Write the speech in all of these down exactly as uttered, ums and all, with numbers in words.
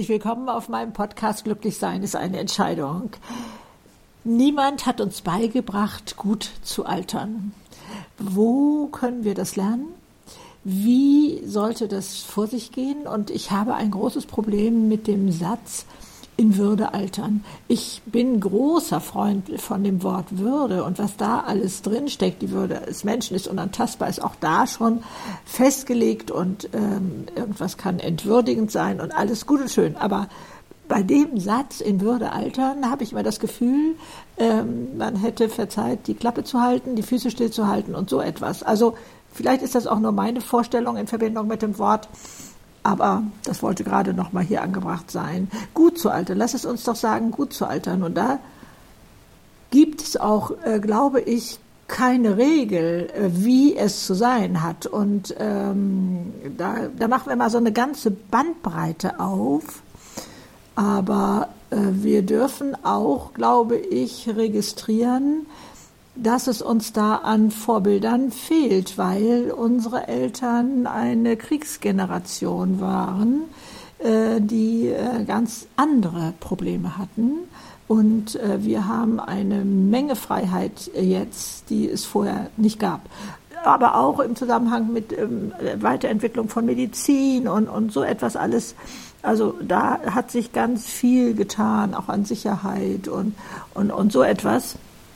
herzlich willkommen auf meinem Podcast Glücklich sein ist eine Entscheidung. Niemand hat uns beigebracht, gut zu altern. Wo können wir das lernen? Wie sollte das vor sich gehen? Und ich habe ein großes Problem mit dem Satz, in Würde altern. Ich bin großer Freund von dem Wort Würde und was da alles drinsteckt. Die Würde des Menschen ist unantastbar, ist auch da schon festgelegt und ähm, irgendwas kann entwürdigend sein und alles gut und schön. Aber bei dem Satz in Würde altern habe ich immer das Gefühl, ähm, man hätte verzeiht, die Klappe zu halten, die Füße stillzuhalten und so etwas. Also vielleicht ist das auch nur meine Vorstellung in Verbindung mit dem Wort. Aber das wollte gerade noch mal hier angebracht sein. Gut zu altern, lass es uns doch sagen, gut zu altern. Und da gibt es auch, äh, glaube ich, keine Regel, äh, wie es zu sein hat. Und ähm, da, da machen wir mal so eine ganze Bandbreite auf. Aber äh, wir dürfen auch, glaube ich, registrieren, dass es uns da an Vorbildern fehlt, weil unsere Eltern eine Kriegsgeneration waren, äh, die äh, ganz andere Probleme hatten. Und äh, wir haben eine Menge Freiheit jetzt, die es vorher nicht gab. Aber auch im Zusammenhang mit ähm, Weiterentwicklung von Medizin und, und so etwas alles. Also da hat sich ganz viel getan, auch an Sicherheit und, und, und so etwas.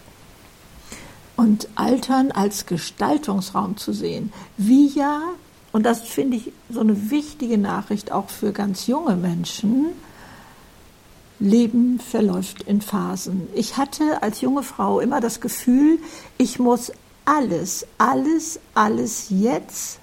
Und Altern als Gestaltungsraum zu sehen, wie ja, und das finde ich so eine wichtige Nachricht auch für ganz junge Menschen, Leben verläuft in Phasen. Ich hatte als junge Frau immer das Gefühl, ich muss alles, alles, alles jetzt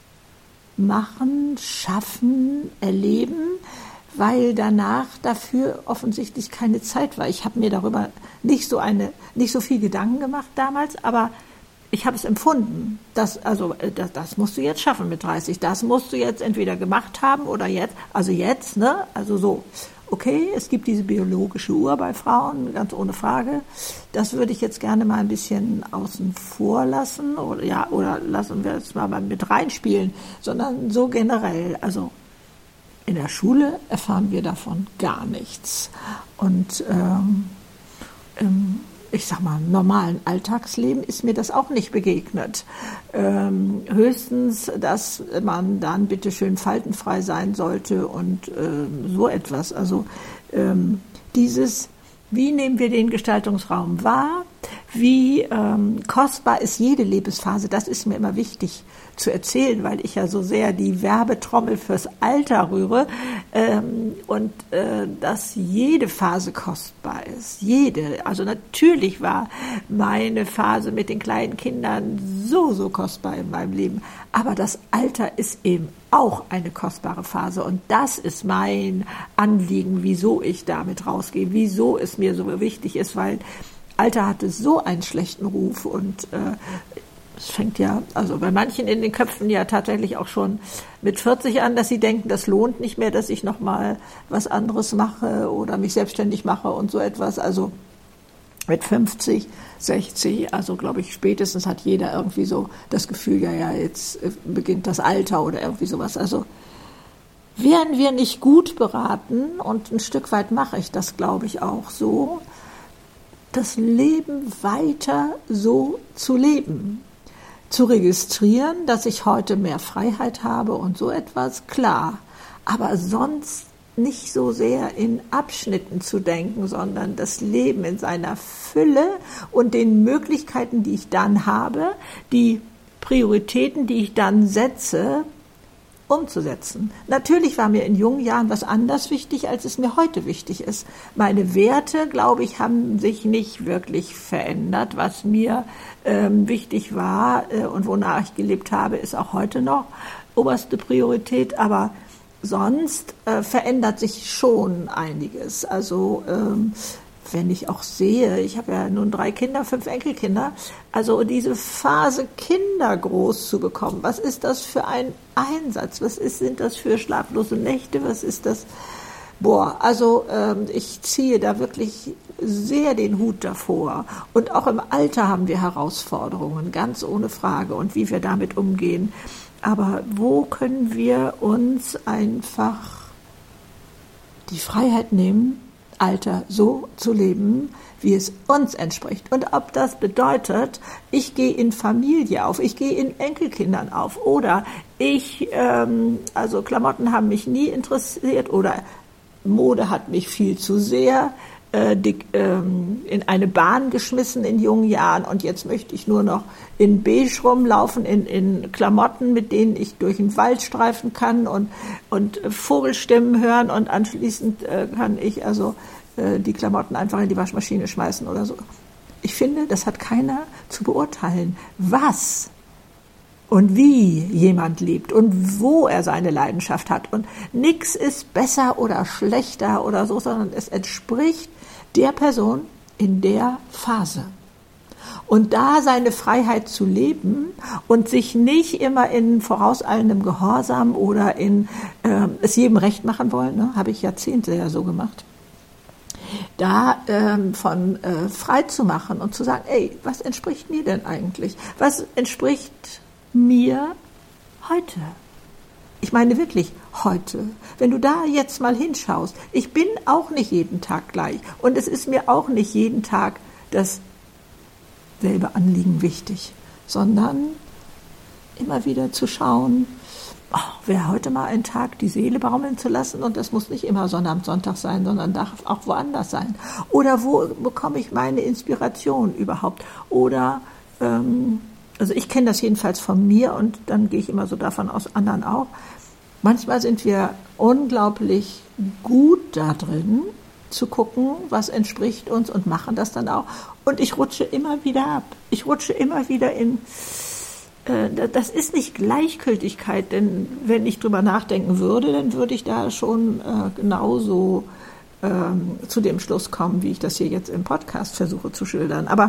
machen, schaffen, erleben, weil danach dafür offensichtlich keine Zeit war. Ich habe mir darüber nicht so eine, nicht so viel Gedanken gemacht damals, aber ich habe es empfunden. Dass, also das, das musst du jetzt schaffen mit dreißig. Das musst du jetzt entweder gemacht haben oder jetzt, also jetzt, ne? Also so. Okay, es gibt diese biologische Uhr bei Frauen, ganz ohne Frage. Das würde ich jetzt gerne mal ein bisschen außen vor lassen oder ja, oder lassen wir es mal mit reinspielen, sondern so generell, also in der Schule erfahren wir davon gar nichts. Und ähm, im, ich sag mal, im normalen Alltagsleben ist mir das auch nicht begegnet. Ähm, höchstens, dass man dann bitte schön faltenfrei sein sollte und ähm, so etwas. Also ähm, dieses, wie nehmen wir den Gestaltungsraum wahr? Wie ähm, kostbar ist jede Lebensphase? Das ist mir immer wichtig zu erzählen, weil ich ja so sehr die Werbetrommel fürs Alter rühre ähm, und äh, dass jede Phase kostbar ist. Jede. Also natürlich war meine Phase mit den kleinen Kindern so, so kostbar in meinem Leben. Aber das Alter ist eben auch eine kostbare Phase. Und das ist mein Anliegen, wieso ich damit rausgehe, wieso es mir so wichtig ist, weil Alter hatte so einen schlechten Ruf und äh, es fängt ja, also bei manchen in den Köpfen ja tatsächlich auch schon mit vierzig an, dass sie denken, das lohnt nicht mehr, dass ich nochmal was anderes mache oder mich selbstständig mache und so etwas. Also mit fünfzig, sechzig, also glaube ich, spätestens hat jeder irgendwie so das Gefühl, ja, ja, jetzt beginnt das Alter oder irgendwie sowas. Also wären wir nicht gut beraten, und ein Stück weit mache ich das, glaube ich, auch so, das Leben weiter so zu leben. Zu registrieren, dass ich heute mehr Freiheit habe und so etwas, klar. Aber sonst nicht so sehr in Abschnitten zu denken, sondern das Leben in seiner Fülle und den Möglichkeiten, die ich dann habe, die Prioritäten, die ich dann setze, umzusetzen. Natürlich war mir in jungen Jahren was anders wichtig, als es mir heute wichtig ist. Meine Werte, glaube ich, haben sich nicht wirklich verändert. Was mir ähm, wichtig war äh, und wonach ich gelebt habe, ist auch heute noch oberste Priorität. Aber sonst äh, verändert sich schon einiges. Also ähm, wenn ich auch sehe, ich habe ja nun drei Kinder, fünf Enkelkinder, also diese Phase, Kinder groß zu bekommen, was ist das für ein Einsatz? Was ist, sind das für schlaflose Nächte? Was ist das? Boah, also ähm, ich ziehe da wirklich sehr den Hut davor. Und auch im Alter haben wir Herausforderungen, ganz ohne Frage, und wie wir damit umgehen. Aber wo können wir uns einfach die Freiheit nehmen, Alter so zu leben, wie es uns entspricht. Und ob das bedeutet, ich gehe in Familie auf, ich gehe in Enkelkindern auf oder ich, ähm, also Klamotten haben mich nie interessiert oder Mode hat mich viel zu sehr äh, die, ähm, in eine Bahn geschmissen in jungen Jahren und jetzt möchte ich nur noch in beige rumlaufen, in, in Klamotten, mit denen ich durch den Wald streifen kann und, und Vogelstimmen hören und anschließend äh, kann ich also die Klamotten einfach in die Waschmaschine schmeißen oder so. Ich finde, das hat keiner zu beurteilen, was und wie jemand lebt und wo er seine Leidenschaft hat. Und nichts ist besser oder schlechter oder so, sondern es entspricht der Person in der Phase. Und da seine Freiheit zu leben und sich nicht immer in vorauseilendem Gehorsam oder in äh, es jedem recht machen wollen, ne, habe ich Jahrzehnte ja so gemacht, da ähm, von äh, frei zu machen und zu sagen, ey, was entspricht mir denn eigentlich? Was entspricht mir heute? Ich meine wirklich heute. Wenn du da jetzt mal hinschaust, ich bin auch nicht jeden Tag gleich und es ist mir auch nicht jeden Tag dasselbe Anliegen wichtig, sondern immer wieder zu schauen, oh, wäre heute mal ein Tag, die Seele baumeln zu lassen und das muss nicht immer Sonnabend, Sonntag sein, sondern darf auch woanders sein. Oder wo bekomme ich meine Inspiration überhaupt? Oder, ähm, also ich kenne das jedenfalls von mir und dann gehe ich immer so davon aus, anderen auch. Manchmal sind wir unglaublich gut da drin, zu gucken, was entspricht uns und machen das dann auch. Und ich rutsche immer wieder ab. Ich rutsche immer wieder in... Das ist nicht Gleichgültigkeit, denn wenn ich drüber nachdenken würde, dann würde ich da schon äh, genauso ähm, zu dem Schluss kommen, wie ich das hier jetzt im Podcast versuche zu schildern. Aber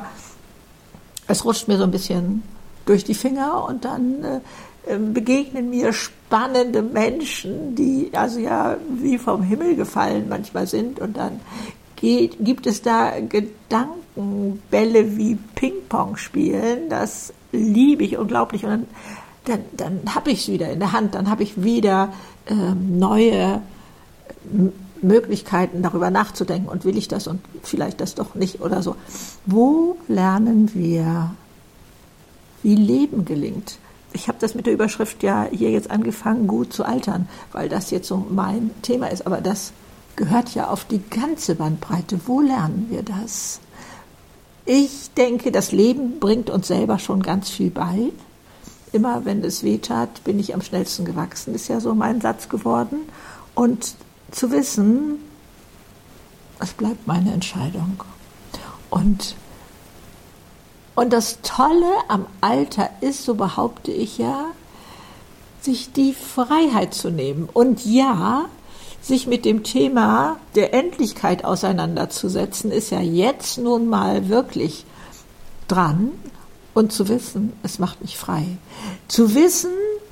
es rutscht mir so ein bisschen durch die Finger und dann äh, begegnen mir spannende Menschen, die also ja wie vom Himmel gefallen manchmal sind und dann geht, gibt es da Gedankenbälle wie Ping-Pong spielen, das liebe ich unglaublich und dann, dann, dann habe ich es wieder in der Hand, dann habe ich wieder ähm, neue M- Möglichkeiten darüber nachzudenken und will ich das und vielleicht das doch nicht oder so. Wo lernen wir, wie Leben gelingt? Ich habe das mit der Überschrift ja hier jetzt angefangen, gut zu altern, weil das jetzt so mein Thema ist, aber das gehört ja auf die ganze Bandbreite. Wo lernen wir das? Ich denke, das Leben bringt uns selber schon ganz viel bei. Immer wenn es weh tat, bin ich am schnellsten gewachsen, ist ja so mein Satz geworden. Und zu wissen, es bleibt meine Entscheidung. Und, und das Tolle am Alter ist, so behaupte ich ja, sich die Freiheit zu nehmen. Und ja, sich mit dem Thema der Endlichkeit auseinanderzusetzen, ist ja jetzt nun mal wirklich dran. Und zu wissen, es macht mich frei. Zu wissen,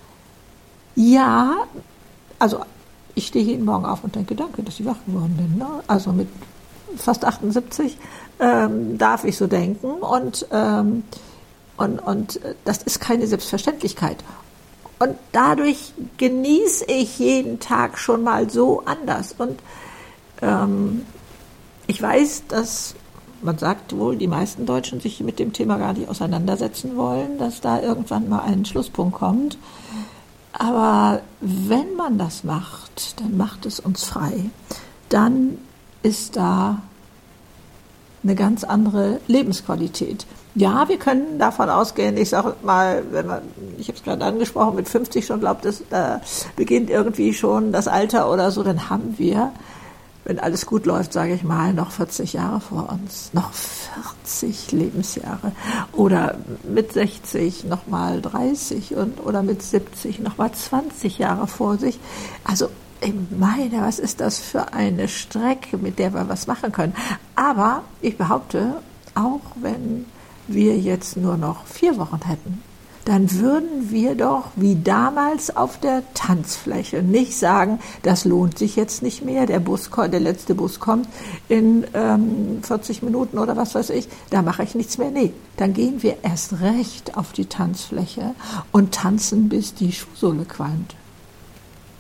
ja, also ich stehe jeden Morgen auf und denke, danke, dass ich wach geworden bin. Ne? Also mit fast achtundsiebzig ähm, darf ich so denken. Und, ähm, und, und das ist keine Selbstverständlichkeit. Und dadurch genieße ich jeden Tag schon mal so anders. Und ähm, ich weiß, dass, man sagt wohl, die meisten Deutschen sich mit dem Thema gar nicht auseinandersetzen wollen, dass da irgendwann mal ein Schlusspunkt kommt. Aber wenn man das macht, dann macht es uns frei. Dann ist da eine ganz andere Lebensqualität. Ja, wir können davon ausgehen, ich sage mal, wenn man, ich habe es gerade angesprochen, mit fünfzig schon glaubt, dass da beginnt irgendwie schon das Alter oder so, dann haben wir, wenn alles gut läuft, sage ich mal, noch vierzig Jahre vor uns, noch vierzig Lebensjahre oder mit sechzig nochmal dreißig und oder mit siebzig nochmal zwanzig Jahre vor sich. Also ich meine, was ist das für eine Strecke, mit der wir was machen können? Aber ich behaupte, auch wenn wir jetzt nur noch vier Wochen hätten, dann würden wir doch wie damals auf der Tanzfläche nicht sagen, das lohnt sich jetzt nicht mehr, der Bus, der letzte Bus kommt in ähm, vierzig Minuten oder was weiß ich, da mache ich nichts mehr. Nee, dann gehen wir erst recht auf die Tanzfläche und tanzen, bis die Schuhsohle qualmt.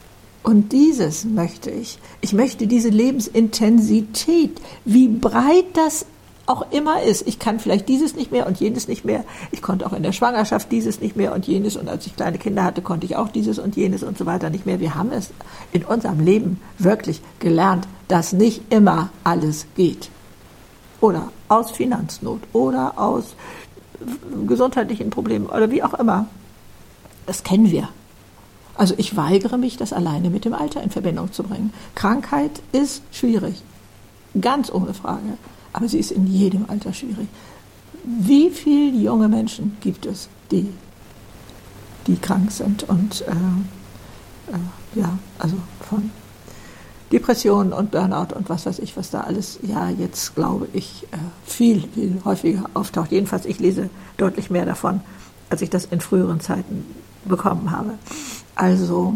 Und dieses möchte ich. Ich möchte diese Lebensintensität, wie breit das auch immer ist. Ich kann vielleicht dieses nicht mehr und jenes nicht mehr. Ich konnte auch in der Schwangerschaft dieses nicht mehr und jenes. Und als ich kleine Kinder hatte, konnte ich auch dieses und jenes und so weiter nicht mehr. Wir haben es in unserem Leben wirklich gelernt, dass nicht immer alles geht. Oder aus Finanznot oder aus gesundheitlichen Problemen oder wie auch immer. Das kennen wir. Also ich weigere mich, das alleine mit dem Alter in Verbindung zu bringen. Krankheit ist schwierig, ganz ohne Frage, aber sie ist in jedem Alter schwierig. Wie viele junge Menschen gibt es, die, die krank sind und äh, äh, ja, also von Depressionen und Burnout und was weiß ich, was da alles, ja, jetzt glaube ich, äh, viel, viel häufiger auftaucht. Jedenfalls, ich lese deutlich mehr davon, als ich das in früheren Zeiten bekommen habe. Also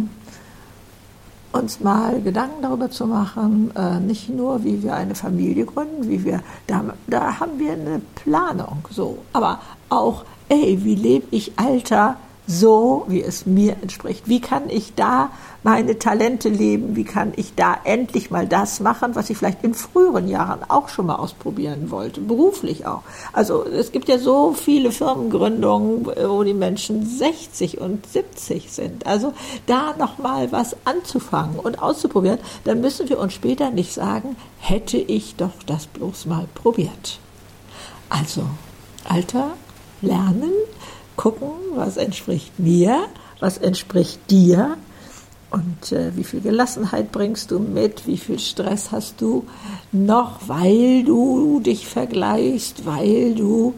uns mal Gedanken darüber zu machen, äh, nicht nur, wie wir eine Familie gründen, wie wir, da, da haben wir eine Planung, so, aber auch, ey, wie lebe ich Alter so, wie es mir entspricht? Wie kann ich da meine Talente leben? Wie kann ich da endlich mal das machen, was ich vielleicht in früheren Jahren auch schon mal ausprobieren wollte, beruflich auch? Also es gibt ja so viele Firmengründungen, wo die Menschen sechzig und siebzig sind. Also da noch mal was anzufangen und auszuprobieren, dann müssen wir uns später nicht sagen, hätte ich doch das bloß mal probiert. Also Alter, lernen, gucken, was entspricht mir, was entspricht dir und äh, wie viel Gelassenheit bringst du mit, wie viel Stress hast du noch, weil du dich vergleichst, weil du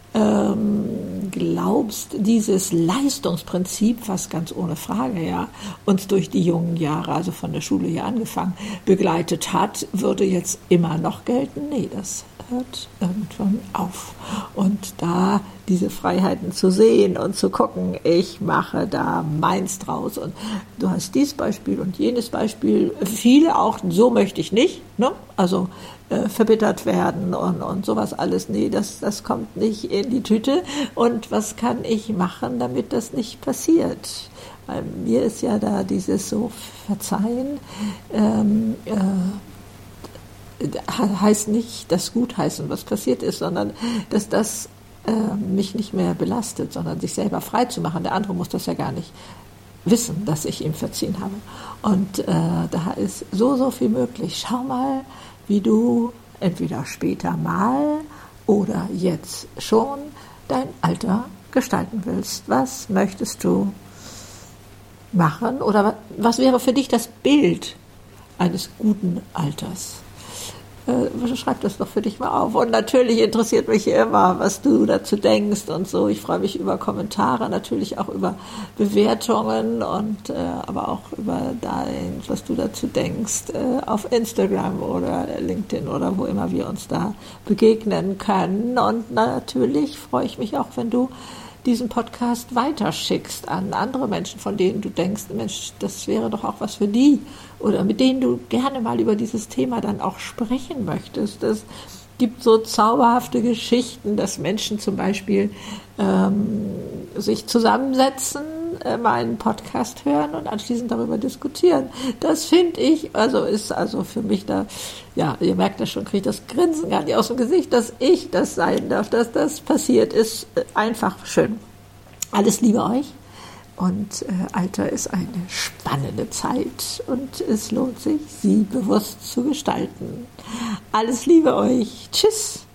ähm, glaubst, dieses Leistungsprinzip, was ganz ohne Frage ja uns durch die jungen Jahre, also von der Schule hier angefangen, begleitet hat, würde jetzt immer noch gelten. Nee, das hört irgendwann auf. Und da diese Freiheiten zu sehen und zu gucken, ich mache da meins draus. Und du hast dieses Beispiel und jenes Beispiel, viele auch, so möchte ich nicht, ne? Also äh, verbittert werden und, und sowas alles. Nee, das, das kommt nicht in die Tüte. Und was kann ich machen, damit das nicht passiert? Weil mir ist ja da dieses so Verzeihen, ähm, äh, heißt nicht das Gutheißen, was passiert ist, sondern dass das äh, mich nicht mehr belastet, sondern sich selber frei zu machen. Der andere muss das ja gar nicht wissen, dass ich ihm verziehen habe. Und äh, da ist so, so viel möglich. Schau mal, wie du entweder später mal oder jetzt schon dein Alter gestalten willst. Was möchtest du machen oder was wäre für dich das Bild eines guten Alters? Schreib das doch für dich mal auf. Und natürlich interessiert mich immer, was du dazu denkst und so. Ich freue mich über Kommentare, natürlich auch über Bewertungen und äh, aber auch über dein, was du dazu denkst, äh, auf Instagram oder LinkedIn oder wo immer wir uns da begegnen können. Und natürlich freue ich mich auch, wenn du diesen Podcast weiterschickst an andere Menschen, von denen du denkst, Mensch, das wäre doch auch was für die oder mit denen du gerne mal über dieses Thema dann auch sprechen möchtest. Es gibt so zauberhafte Geschichten, dass Menschen zum Beispiel ähm, sich zusammensetzen, äh, meinen Podcast hören und anschließend darüber diskutieren. Das finde ich, also ist also für mich da, ja, ihr merkt das schon, kriege ich das Grinsen gar nicht aus dem Gesicht, dass ich das sein darf, dass das passiert, ist einfach schön. Alles Liebe euch und äh, Alter ist eine spannende Zeit und es lohnt sich, sie bewusst zu gestalten. Alles Liebe euch. Tschüss.